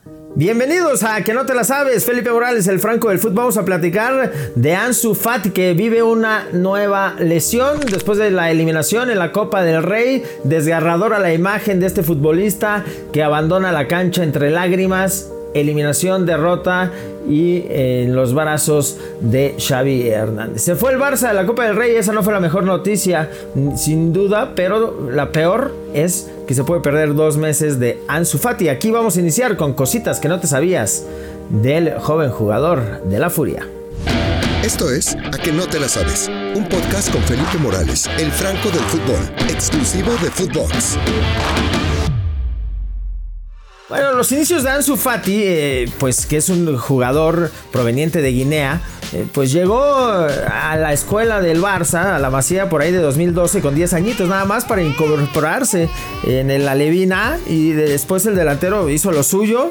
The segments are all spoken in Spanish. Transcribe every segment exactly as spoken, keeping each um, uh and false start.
Bienvenidos a Que No Te La Sabes. Felipe Morales, el Franco del fútbol. Vamos a platicar de Ansu Fati, que vive una nueva lesión después de la eliminación en la Copa del Rey. Desgarradora la imagen de este futbolista que abandona la cancha entre lágrimas. Eliminación, derrota y en los brazos de Xavi Hernández. Se fue el Barça de la Copa del Rey. Esa no fue la mejor noticia, sin duda, pero la peor es que se puede perder dos meses de Ansu Fati. Aquí vamos a iniciar con cositas que no te sabías del joven jugador de la Furia. Esto es A Que No Te La Sabes, un podcast con Felipe Morales, el Franco del fútbol, exclusivo de Footbox. Bueno, los inicios de Ansu Fati, eh, pues que es un jugador proveniente de Guinea, eh, pues llegó a la escuela del Barça, a la Masía, por ahí de dos mil doce, con diez añitos nada más para incorporarse en el Alevín A, y después el delantero hizo lo suyo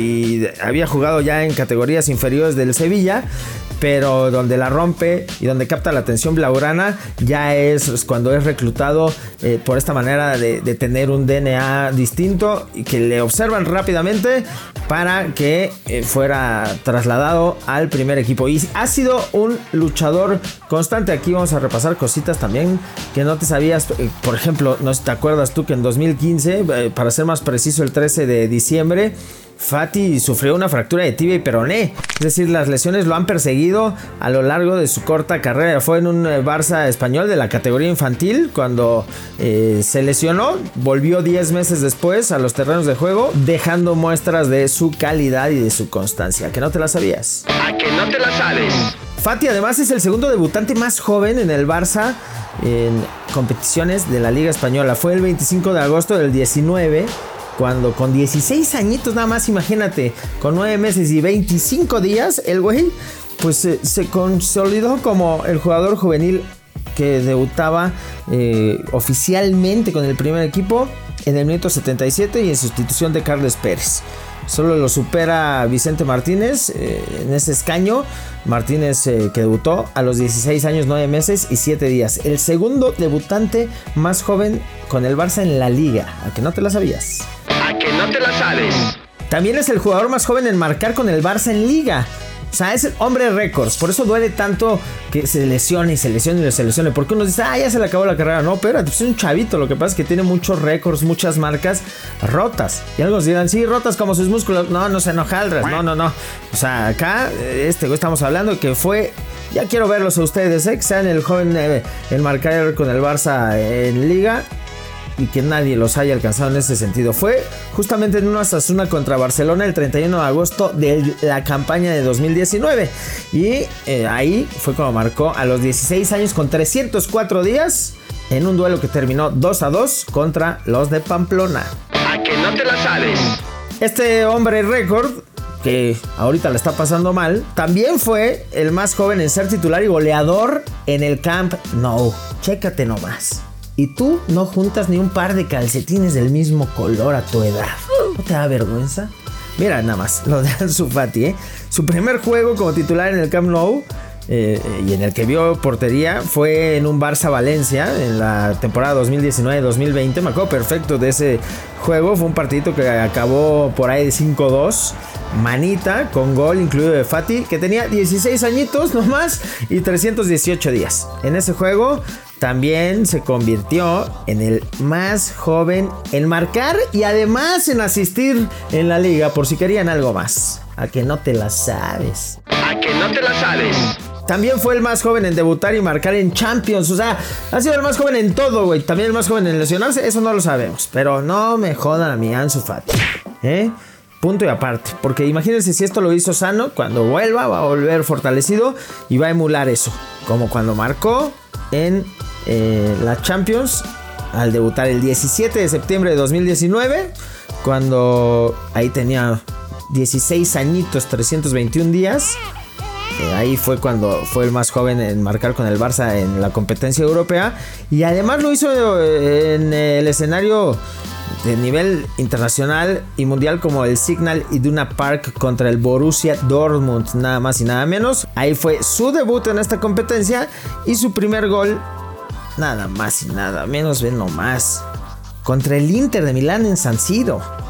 y había jugado ya en categorías inferiores del Sevilla, pero donde la rompe y donde capta la atención blaugrana ya es cuando es reclutado eh, por esta manera de, de tener un D N A distinto y que le observan rápidamente para que eh, fuera trasladado al primer equipo. Y ha sido un luchador constante. Aquí vamos a repasar cositas también que no te sabías. Eh, por ejemplo, no sé si te acuerdas tú que en dos mil quince, eh, para ser más preciso el trece de diciembre, Fati sufrió una fractura de tibia y peroné. Es decir, las lesiones lo han perseguido a lo largo de su corta carrera. Fue en un Barça español de la categoría infantil cuando eh, se lesionó. Volvió diez meses después a los terrenos de juego, dejando muestras de su calidad y de su constancia. ¿Que no te la sabías? ¿A que no te la sabes? Fati además es el segundo debutante más joven en el Barça en competiciones de la Liga Española. Fue el veinticinco de agosto del diecinueve, cuando con dieciséis añitos nada más, imagínate, con nueve meses y veinticinco días, el güey pues eh, se consolidó como el jugador juvenil que debutaba eh, oficialmente con el primer equipo en el minuto setenta y siete y en sustitución de Carles Pérez. Solo lo supera Vicente Martínez eh, en ese escaño. Martínez eh, que debutó a los dieciséis años, nueve meses y siete días. El segundo debutante más joven con el Barça en la Liga. ¿A que no te la sabías? ¿A que no te la sabes? También es el jugador más joven en marcar con el Barça en Liga. O sea, es el hombre récords. Por eso duele tanto que se lesione y se lesione y se lesione. Porque uno dice, ah, ya se le acabó la carrera. No, pero pues es un chavito. Lo que pasa es que tiene muchos récords, muchas marcas rotas. Y algunos dirán, sí, rotas como sus músculos. No, no se enojaldras. No, no, no. O sea, acá, este güey estamos hablando que fue... Ya quiero verlos a ustedes, ¿eh? Que sean el joven, eh, el marcar con el Barça en Liga, y que nadie los haya alcanzado en ese sentido. Fue justamente en una Osasuna contra Barcelona el treinta y uno de agosto de la campaña de dos mil diecinueve. Y eh, ahí fue como marcó a los dieciséis años con trescientos cuatro días en un duelo que terminó dos a dos contra los de Pamplona. ¿A que no te la sabes? Este hombre récord, que ahorita la está pasando mal, también fue el más joven en ser titular y goleador en el Camp Nou. Chécate nomás. Y tú no juntas ni un par de calcetines del mismo color a tu edad. ¿No te da vergüenza? Mira nada más lo de Ansu Fati, ¿eh? Su primer juego como titular en el Camp Nou eh, y en el que vio portería fue en un Barça Valencia en la temporada dos mil diecinueve dos mil veinte. Me acuerdo perfecto de ese juego. Fue un partidito que acabó por ahí de cinco dos. Manita con gol incluido de Fati, que tenía dieciséis añitos nomás y trescientos dieciocho días. En ese juego también se convirtió en el más joven en marcar y además en asistir en la liga, por si querían algo más. ¿A que no te la sabes? ¿A que no te la sabes? También fue el más joven en debutar y marcar en Champions. O sea, ha sido el más joven en todo, güey. También el más joven en lesionarse, eso no lo sabemos. Pero no me jodan a mi Ansu Fati, ¿eh? Punto y aparte, porque imagínense si esto lo hizo sano, cuando vuelva va a volver fortalecido y va a emular eso, como cuando marcó en eh, la Champions al debutar el diecisiete de septiembre de dos mil diecinueve, cuando ahí tenía dieciséis añitos, trescientos veintiún días. Eh, ahí fue cuando fue el más joven en marcar con el Barça en la competencia europea, y además lo hizo en el escenario de nivel internacional y mundial como el Signal Iduna Park contra el Borussia Dortmund, nada más y nada menos. Ahí fue su debut en esta competencia y su primer gol, nada más y nada menos, ven nomás, contra el Inter de Milán en San Siro.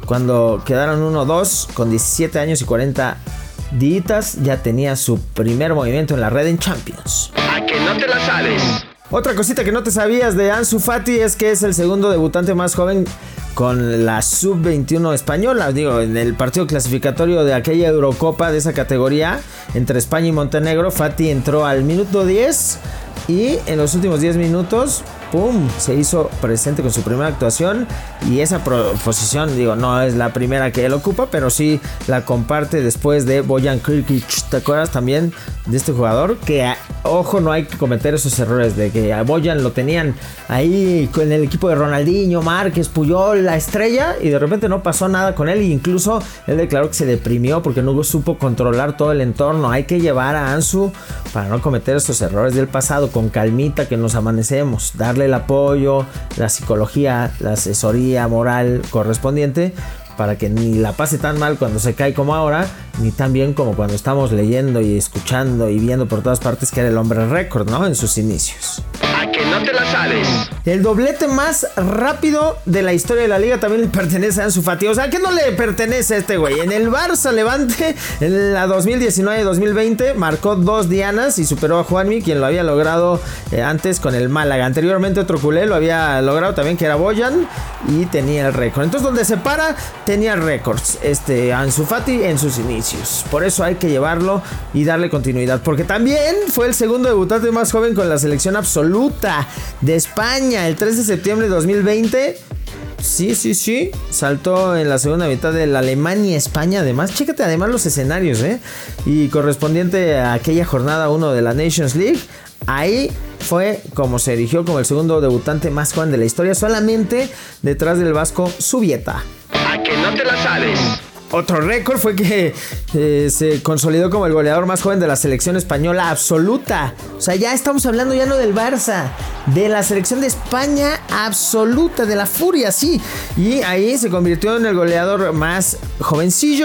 Cuando quedaron uno dos con diecisiete años y cuarenta días, ya tenía su primer movimiento en la red en Champions. A que no te la sabes. Otra cosita que no te sabías de Ansu Fati es que es el segundo debutante más joven con la sub veintiuno española. Digo, en el partido clasificatorio de aquella Eurocopa de esa categoría entre España y Montenegro, Fati entró al minuto diez y en los últimos diez minutos, ¡pum!, se hizo presente con su primera actuación. Y esa posición, digo, no es la primera que él ocupa, pero sí la comparte después de Bojan Krkić. ¿Te acuerdas también de este jugador? Que, ojo, no hay que cometer esos errores de que a Bojan lo tenían ahí con el equipo de Ronaldinho, Márquez, Puyol, la estrella, y de repente no pasó nada con él. E incluso él declaró que se deprimió porque no supo controlar todo el entorno. Hay que llevar a Ansu para no cometer esos errores del pasado, con calmita, que nos amanecemos, darle el apoyo, la psicología, la asesoría moral correspondiente, para que ni la pase tan mal cuando se cae como ahora, ni tan bien como cuando estamos leyendo y escuchando y viendo por todas partes que era el hombre récord, ¿no?, en sus inicios. A que no te la sabes. El doblete más rápido de la historia de la liga también le pertenece a Ansu Fati. O sea, ¿qué no le pertenece a este güey? En el Barça Levante, en la dos mil diecinueve dos mil veinte, marcó dos dianas y superó a Juanmi, quien lo había logrado eh, antes con el Málaga. Anteriormente otro culé lo había logrado también, que era Bojan, y tenía el récord. Entonces, donde se para, tenía récords este Ansu Fati en sus inicios. Por eso hay que llevarlo y darle continuidad, porque también fue el segundo debutante más joven con la selección absoluta de España. El tres de septiembre de dos mil veinte, sí, sí, sí, saltó en la segunda mitad de la Alemania-España. Además, chécate además los escenarios, ¿eh? Y correspondiente a aquella jornada uno de la Nations League, ahí fue como se erigió como el segundo debutante más joven de la historia, solamente detrás del vasco Zubieta. A que no te la sabes. Otro récord fue que eh, se consolidó como el goleador más joven de la selección española absoluta. O sea, ya estamos hablando ya no del Barça, de la selección de España absoluta, de la furia, sí. Y ahí se convirtió en el goleador más jovencillo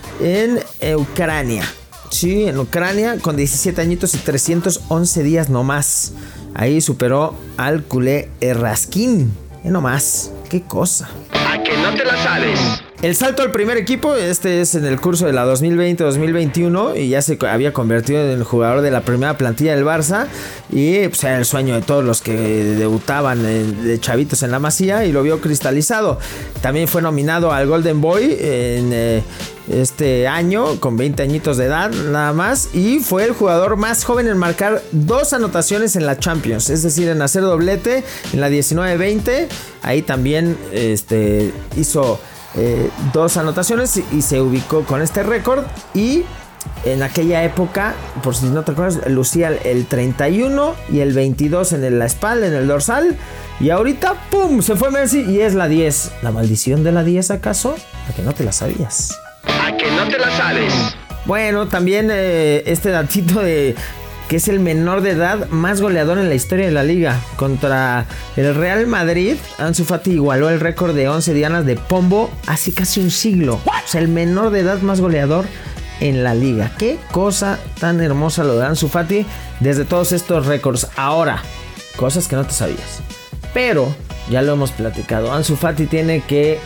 en Ucrania. Sí, en Ucrania, con diecisiete añitos y trescientos once días nomás. Ahí superó al culé Errasquín. Eh, nomás, qué cosa. A que no te la sabes. El salto al primer equipo, este es en el curso de la dos mil veinte dos mil veintiuno, y ya se había convertido en el jugador de la primera plantilla del Barça, y pues era el sueño de todos los que debutaban de chavitos en la Masía, y lo vio cristalizado. También fue nominado al Golden Boy en eh, este año, con veinte añitos de edad nada más, y fue el jugador más joven en marcar dos anotaciones en la Champions, es decir, en hacer doblete en la diecinueve veinte. Ahí también este, hizo Eh, dos anotaciones y, y se ubicó con este récord. Y en aquella época, por si no te acuerdas, lucía el treinta y uno y el veintidós en el, la espalda, en el dorsal. Y ahorita, ¡pum!, se fue Messi y es la diez. ¿La maldición de la diez acaso? ¿A que no te la sabías? A que no te la sabes. Bueno, también eh, este datito de que es el menor de edad más goleador en la historia de la liga. Contra el Real Madrid, Ansu Fati igualó el récord de once dianas de Pombo hace casi un siglo. O sea, el menor de edad más goleador en la liga. Qué cosa tan hermosa lo de Ansu Fati desde todos estos récords. Ahora, cosas que no te sabías, pero ya lo hemos platicado. Ansu Fati tiene que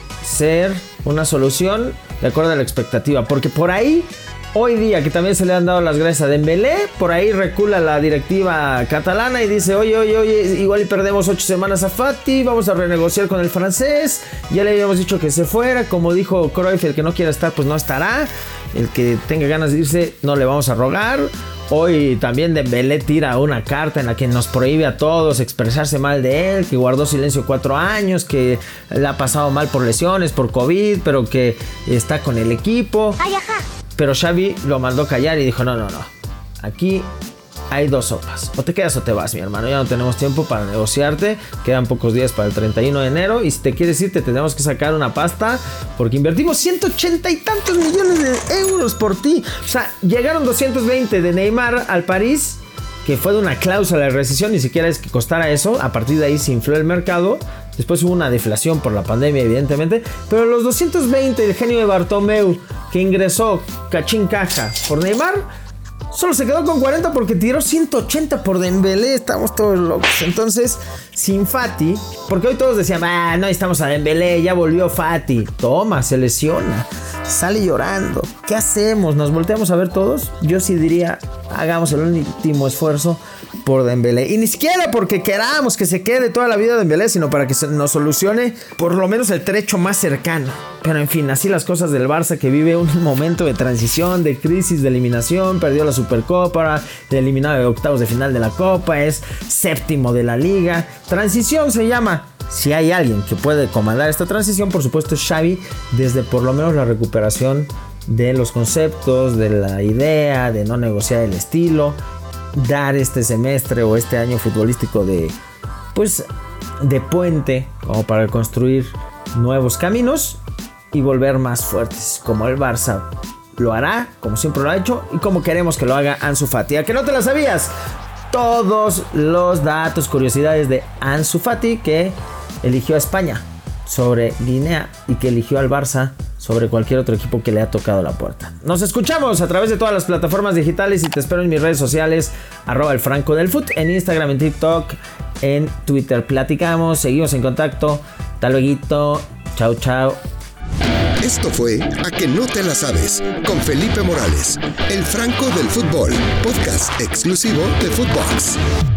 ser una solución de acuerdo a la expectativa, porque por ahí hoy día, que también se le han dado las gracias a Dembélé, por ahí recula la directiva catalana y dice, oye, oye, oye, igual y perdemos ocho semanas a Fati, vamos a renegociar con el francés, ya le habíamos dicho que se fuera, como dijo Cruyff, el que no quiera estar, pues no estará, el que tenga ganas de irse, no le vamos a rogar. Hoy también Dembélé tira una carta en la que nos prohíbe a todos expresarse mal de él, que guardó silencio cuatro años, que le ha pasado mal por lesiones, por COVID, pero que está con el equipo. Ay, ajá. Pero Xavi lo mandó callar y dijo, no, no, no, aquí hay dos sopas, o te quedas o te vas, mi hermano, ya no tenemos tiempo para negociarte, quedan pocos días para el treinta y uno de enero, y si te quieres ir te tenemos que sacar una pasta, porque invertimos ciento ochenta y tantos millones de euros por ti. O sea, llegaron doscientos veinte de Neymar al París, que fue de una cláusula de rescisión, ni siquiera es que costara eso, a partir de ahí se infló el mercado. Después hubo una deflación por la pandemia, evidentemente, pero los doscientos veinte del genio de Bartomeu, que ingresó cachín caja por Neymar, solo se quedó con cuarenta porque tiró ciento ochenta por Dembélé. Estamos todos locos. Entonces, sin Fati, porque hoy todos decían, ah, no estamos a Dembélé, ya volvió Fati. Toma, se lesiona, sale llorando. ¿Qué hacemos? ¿Nos volteamos a ver todos? Yo sí diría, hagamos el último esfuerzo por Dembélé. Y ni siquiera porque queramos que se quede toda la vida Dembélé, sino para que se nos solucione por lo menos el trecho más cercano. Pero en fin, así las cosas del Barça, que vive un momento de transición, de crisis, de eliminación. Perdió la Supercopa, eliminado de octavos de final de la Copa, es séptimo de la Liga. Transición se llama. Si hay alguien que puede comandar esta transición, por supuesto es Xavi, desde por lo menos la recuperación de los conceptos, de la idea, de no negociar el estilo, dar este semestre o este año futbolístico de, pues, de puente, como para construir nuevos caminos y volver más fuertes, como el Barça lo hará, como siempre lo ha hecho y como queremos que lo haga Ansu Fati. ¿A que no te la sabías? Todos los datos, curiosidades de Ansu Fati, que eligió a España sobre Guinea y que eligió al Barça sobre cualquier otro equipo que le ha tocado la puerta. Nos escuchamos a través de todas las plataformas digitales y te espero en mis redes sociales, arroba el Franco del Foot, en Instagram, en TikTok, en Twitter. Platicamos, seguimos en contacto. Hasta luego. Chao, chao. Esto fue A que no te la sabes, con Felipe Morales, el Franco del Fútbol, podcast exclusivo de Footbox.